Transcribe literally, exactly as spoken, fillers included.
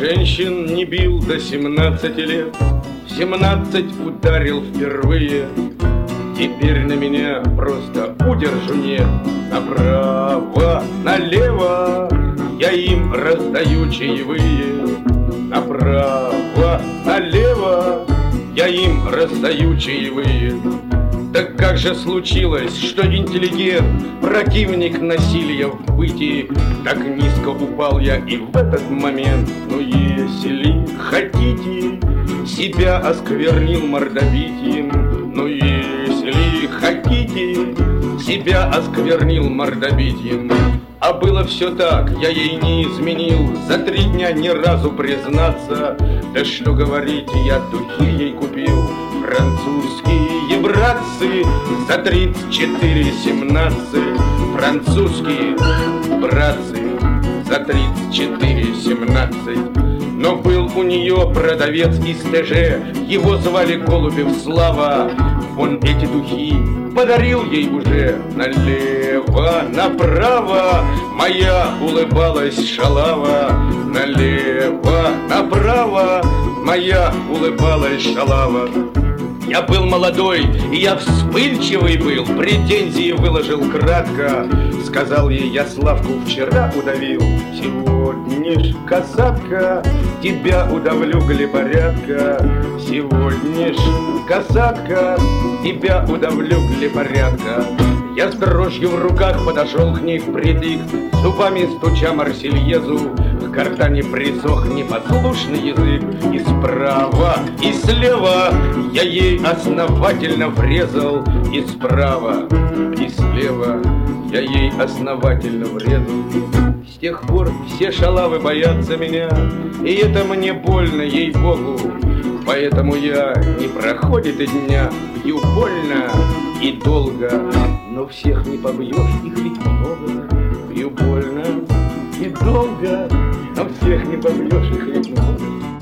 Женщин не бил до семнадцати лет, в семнадцать ударил впервые. Теперь на меня просто удержу нет. Направо, налево я им раздаю чаевые. Направо, налево я им раздаю чаевые. Так как же случилось, что интеллигент, противник насилия в бытии, так низко упал я и в этот момент? Ну если хотите, себя осквернил мордобитием. Ну если хотите, себя осквернил мордобитием. А было все так, я ей не изменил, за три дня ни разу признаться. Да что говорить, я духи ей купил, французские братцы, за тридцать четыре семнадцать. Французские братцы, за тридцать четыре семнадцать. Но был у нее продавец из ТЖ, его звали Голубев Слава. Он эти духи подарил ей уже. Налево, направо моя улыбалась шалава. Налево, направо моя улыбалась шалава. Я был молодой, и я вспыльчивый был, претензии выложил кратко. Сказал ей, я Славку вчера удавил, сегодня ж, касатка, тебя удавлю, глеборядка. Сегодня ж, касатка, тебя удавлю, глеборядка. Я с дрожью в руках подошел к ней впритык, зубами стуча Марсельезу. К гортани присох непослушный язык. И справа, и слева я ей основательно врезал. И справа, и слева я ей основательно врезал. С тех пор все шалавы боятся меня, и это мне больно, ей-богу. Поэтому я, не проходит и дня, бью больно и долго. Но всех не побьешь, их ведь много. Бью больно и долго, но всех не побьешь, их ведь много.